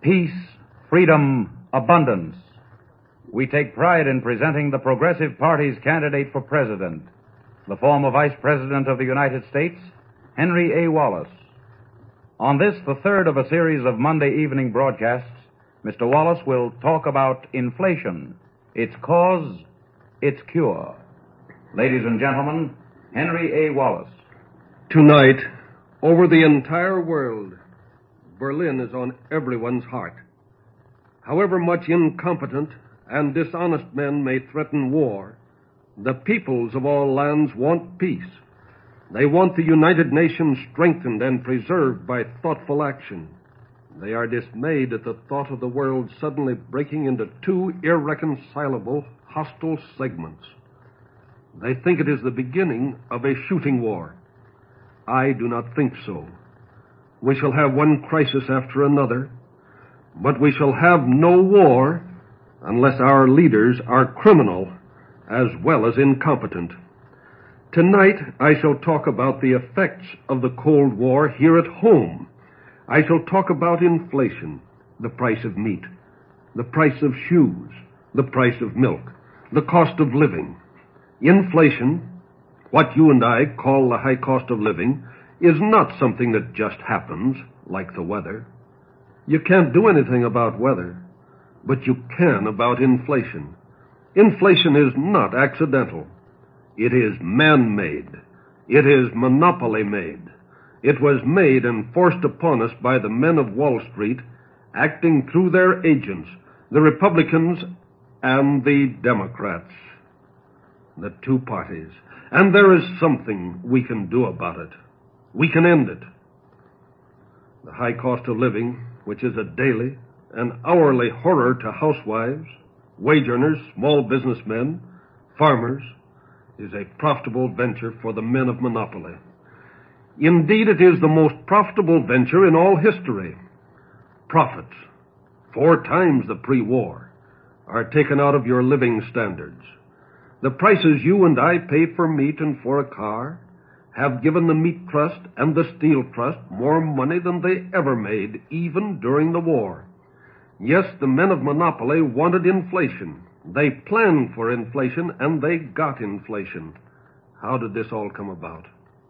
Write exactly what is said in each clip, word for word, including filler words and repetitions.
peace, freedom, abundance. We take pride in presenting the Progressive Party's candidate for president, the former Vice President of the United States, Henry A. Wallace. On this, the third of a series of Monday evening broadcasts, Mister Wallace will talk about inflation, its cause, its cure. Ladies and gentlemen, Henry A. Wallace. Tonight, over the entire world, Berlin is on everyone's heart. However much incompetent and dishonest men may threaten war, the peoples of all lands want peace. They want the United Nations strengthened and preserved by thoughtful action. They are dismayed at the thought of the world suddenly breaking into two irreconcilable, hostile segments. They think it is the beginning of a shooting war. I do not think so. We shall have one crisis after another, but we shall have no war unless our leaders are criminal as well as incompetent. Tonight, I shall talk about the effects of the Cold War here at home. I shall talk about inflation, the price of meat, the price of shoes, the price of milk, the cost of living. Inflation, what you and I call the high cost of living, is not something that just happens, like the weather. You can't do anything about weather, but you can about inflation. Inflation is not accidental. It is man-made. It is monopoly-made. It was made and forced upon us by the men of Wall Street, acting through their agents, the Republicans and the Democrats. The two parties. And there is something we can do about it. We can end it. The high cost of living, which is a daily and hourly horror to housewives, wage earners, small businessmen, farmers, is a profitable venture for the men of monopoly. Indeed, it is the most profitable venture in all history. Profits, four times the pre-war, are taken out of your living standards. The prices you and I pay for meat and for a car have given the meat trust and the steel trust more money than they ever made, even during the war. Yes, the men of monopoly wanted inflation. They planned for inflation, and they got inflation. How did this all come about?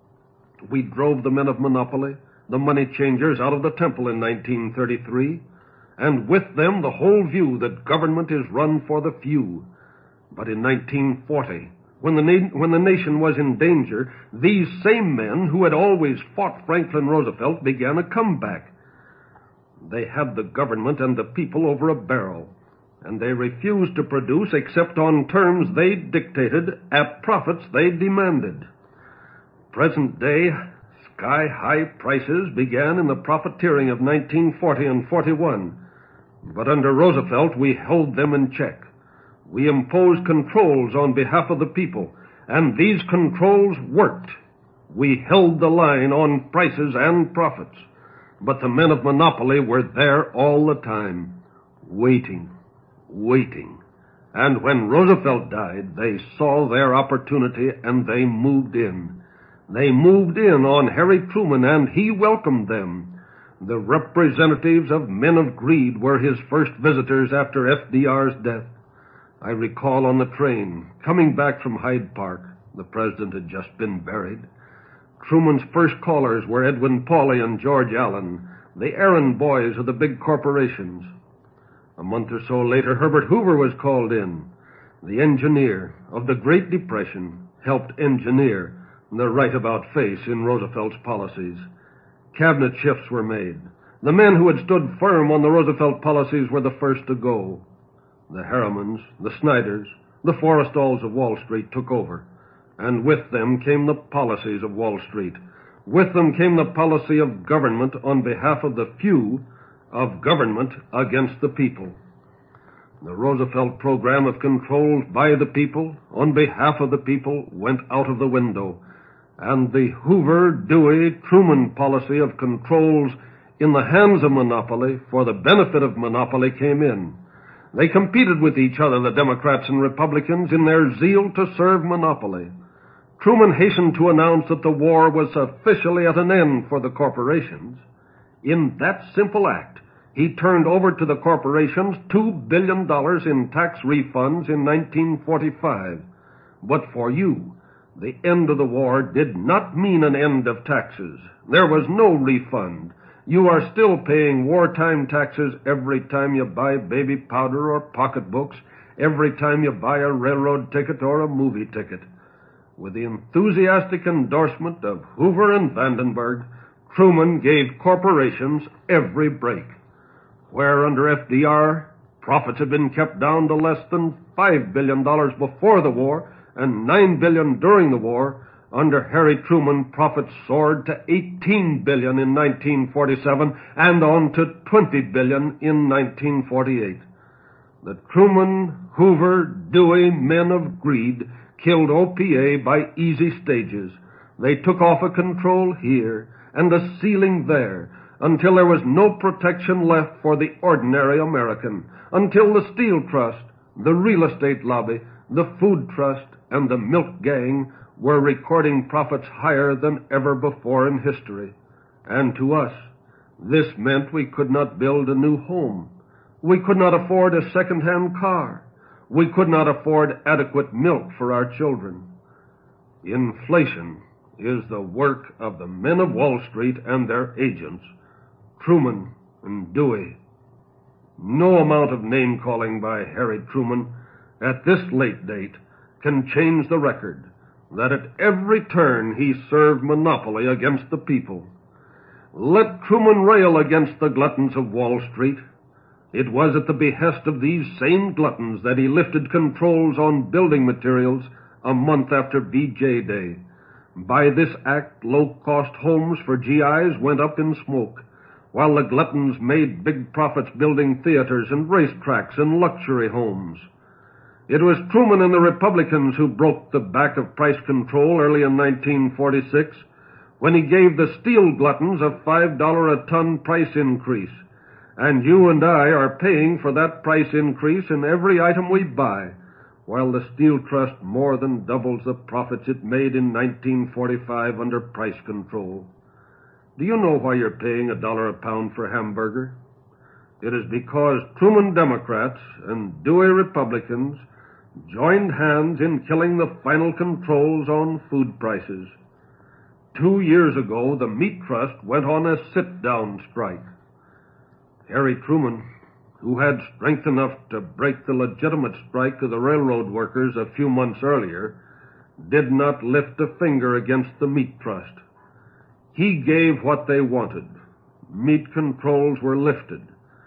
We drove the men of monopoly, the money changers, out of the temple in nineteen thirty-three, and with them the whole view that government is run for the few. But in nineteen forty, when the, na- when the nation was in danger, these same men who had always fought Franklin Roosevelt began a comeback. They had the government and the people over a barrel, and they refused to produce except on terms they dictated at profits they demanded. Present-day sky-high prices began in the profiteering of nineteen forty and forty-one, but under Roosevelt we held them in check. We imposed controls on behalf of the people, and these controls worked. We held the line on prices and profits, but the men of monopoly were there all the time, waiting, waiting. And when Roosevelt died, they saw their opportunity and they moved in. They moved in on Harry Truman, and he welcomed them. The representatives of men of greed were his first visitors after F D R's death. I recall on the train, coming back from Hyde Park, the president had just been buried. Truman's first callers were Edwin Pauley and George Allen, the errand boys of the big corporations. A month or so later, Herbert Hoover was called in. The engineer of the Great Depression helped engineer the right-about face in Roosevelt's policies. Cabinet shifts were made. The men who had stood firm on the Roosevelt policies were the first to go. The Harrimans, the Snyders, the Forrestalls of Wall Street took over, and with them came the policies of Wall Street. With them came the policy of government on behalf of the few, of government against the people. The Roosevelt program of controls by the people, on behalf of the people, went out of the window, and the Hoover, Dewey, Truman policy of controls in the hands of monopoly for the benefit of monopoly came in. They competed with each other, the Democrats and Republicans, in their zeal to serve monopoly. Truman hastened to announce that the war was officially at an end for the corporations. In that simple act, He turned over to the corporations two billion dollars in tax refunds in nineteen forty-five. But for you, the end of the war did not mean an end of taxes. There was no refund. You are still paying wartime taxes every time you buy baby powder or pocketbooks, every time you buy a railroad ticket or a movie ticket. With the enthusiastic endorsement of Hoover and Vandenberg, Truman gave corporations every break. Where under F D R, profits had been kept down to less than five billion dollars before the war and nine billion dollars during the war, under Harry Truman, profits soared to eighteen billion dollars in nineteen forty-seven and on to twenty billion dollars in nineteen forty-eight. The Truman, Hoover, Dewey men of greed killed O P A by easy stages. They took off a control here and a ceiling there until there was no protection left for the ordinary American, until the Steel Trust, the real estate lobby, the food trust, and the milk gang were recording profits higher than ever before in history. And to us, this meant we could not build a new home. We could not afford a second-hand car. We could not afford adequate milk for our children. Inflation is the work of the men of Wall Street and their agents, Truman and Dewey. No amount of name-calling by Harry Truman at this late date can change the record that at every turn he served monopoly against the people. Let Truman rail against the gluttons of Wall Street. It was at the behest of these same gluttons that he lifted controls on building materials a month after V J Day. By this act, low-cost homes for G Is went up in smoke, while the gluttons made big profits building theaters and racetracks and luxury homes. It was Truman and the Republicans who broke the back of price control early in nineteen forty-six, when he gave the steel gluttons a five dollars a ton price increase. And you and I are paying for that price increase in every item we buy, while the Steel Trust more than doubles the profits it made in nineteen forty-five under price control. Do you know why you're paying a dollar a pound for a hamburger? It is because Truman Democrats and Dewey Republicans joined hands in killing the final controls on food prices. Two years ago, the Meat Trust went on a sit-down strike. Harry Truman, who had strength enough to break the legitimate strike of the railroad workers a few months earlier, did not lift a finger against the Meat Trust. He gave what they wanted. Meat controls were lifted.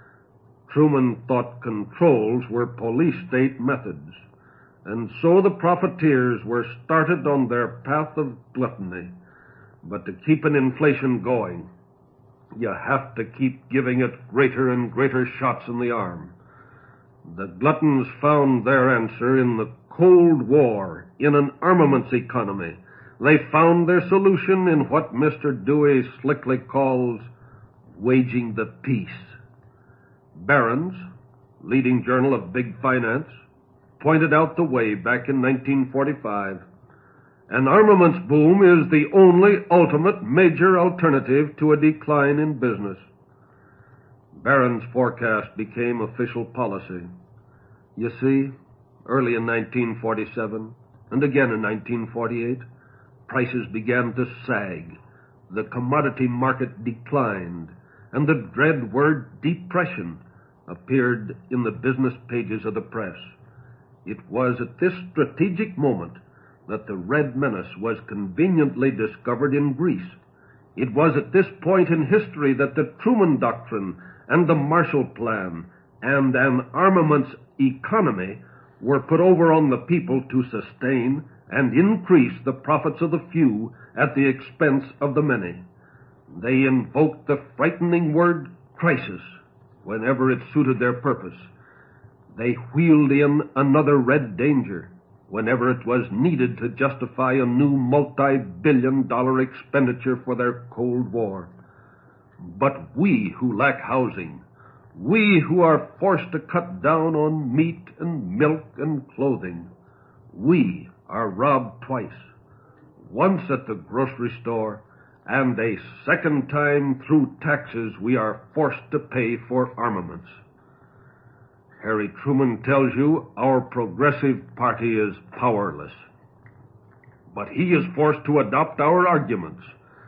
Truman thought controls were police state methods, and so the profiteers were started on their path of gluttony. But to keep an inflation going, you have to keep giving it greater and greater shots in the arm. The gluttons found their answer in the Cold War, in an armaments economy. They found their solution in what Mister Dewey slickly calls waging the peace. Barron's, leading journal of big finance, pointed out the way back in nineteen forty-five. An armaments boom is the only ultimate major alternative to a decline in business. Barron's forecast became official policy. You see, early in nineteen forty-seven, and again in nineteen forty-eight, prices began to sag. The commodity market declined, and the dread word depression appeared in the business pages of the press. It was at this strategic moment that the Red Menace was conveniently discovered in Greece. It was at this point in history that the Truman Doctrine and the Marshall Plan and an armaments economy were put over on the people to sustain and increase the profits of the few at the expense of the many. They invoked the frightening word crisis whenever it suited their purpose. They wheeled in another red danger whenever it was needed to justify a new multi-billion dollar expenditure for their Cold War. But we who lack housing, we who are forced to cut down on meat and milk and clothing, we are robbed twice, once at the grocery store and a second time through taxes we are forced to pay for armaments. Harry Truman tells you our Progressive Party is powerless. But he is forced to adopt our arguments,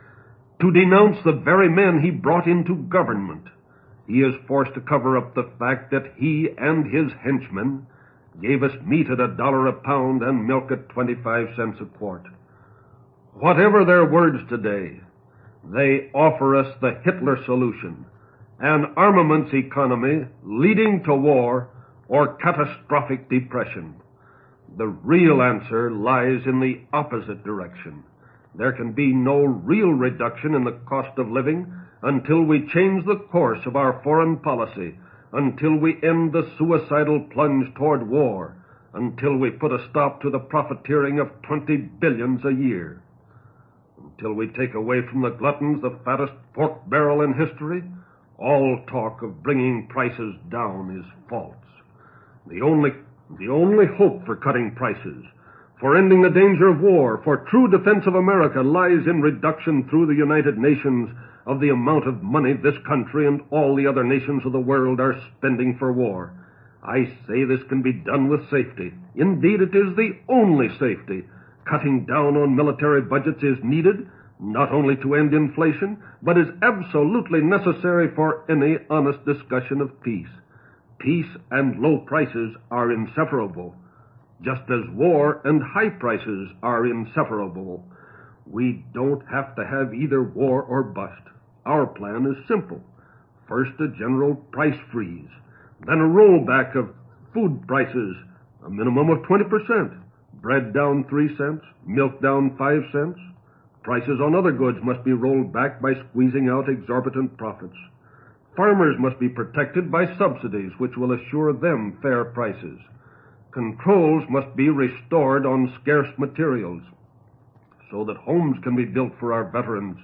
to denounce the very men he brought into government. He is forced to cover up the fact that he and his henchmen gave us meat at a dollar a pound and milk at twenty-five cents a quart. Whatever their words today, they offer us the Hitler solution, an armaments economy leading to war or catastrophic depression. The real answer lies in the opposite direction. There can be no real reduction in the cost of living until we change the course of our foreign policy, until we end the suicidal plunge toward war, until we put a stop to the profiteering of twenty billions a year. Until we take away from the gluttons the fattest pork barrel in history, all talk of bringing prices down is false. The only, the only hope for cutting prices, for ending the danger of war, for true defense of America lies in reduction through the United Nations of the amount of money this country and all the other nations of the world are spending for war. I say this can be done with safety. Indeed, it is the only safety. Cutting down on military budgets is needed, not only to end inflation, but is absolutely necessary for any honest discussion of peace. Peace and low prices are inseparable, just as war and high prices are inseparable. We don't have to have either war or bust. Our plan is simple. First, a general price freeze, then a rollback of food prices, a minimum of twenty percent. Bread down three cents, milk down five cents. Prices on other goods must be rolled back by squeezing out exorbitant profits. Farmers must be protected by subsidies which will assure them fair prices. Controls must be restored on scarce materials so that homes can be built for our veterans.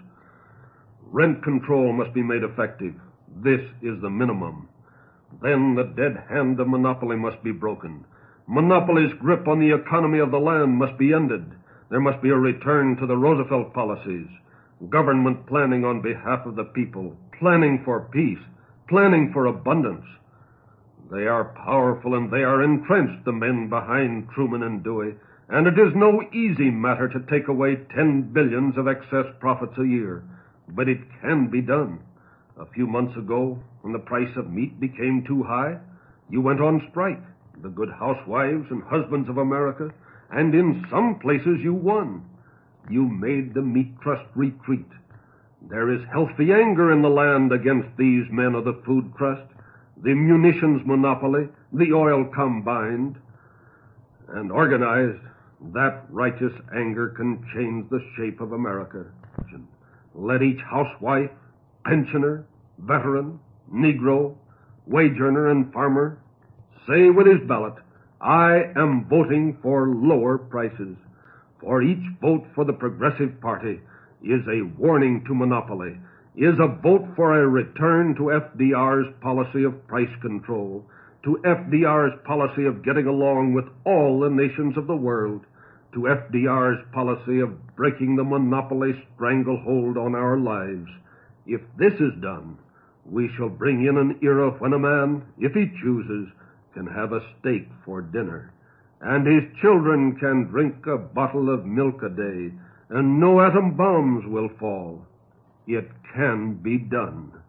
Rent control must be made effective. This is the minimum. Then the dead hand of monopoly must be broken. Monopoly's grip on the economy of the land must be ended. There must be a return to the Roosevelt policies. Government planning on behalf of the people, planning for peace, planning for abundance. They are powerful and they are entrenched, the men behind Truman and Dewey, and it is no easy matter to take away ten billions of excess profits a year. But it can be done. A few months ago, when the price of meat became too high, you went on strike, the good housewives and husbands of America, and in some places you won. You made the meat trust retreat. There is healthy anger in the land against these men of the food trust, the munitions monopoly, the oil combined. And organized, that righteous anger can change the shape of America. Let each housewife, pensioner, veteran, Negro, wage earner, and farmer say with his ballot, I am voting for lower prices. For each vote for the Progressive Party is a warning to monopoly, is a vote for a return to F D R's policy of price control, to F D R's policy of getting along with all the nations of the world, to F D R's policy of breaking the monopoly stranglehold on our lives. If this is done, we shall bring in an era when a man, if he chooses, can have a steak for dinner, and his children can drink a bottle of milk a day, and no atom bombs will fall. It can be done.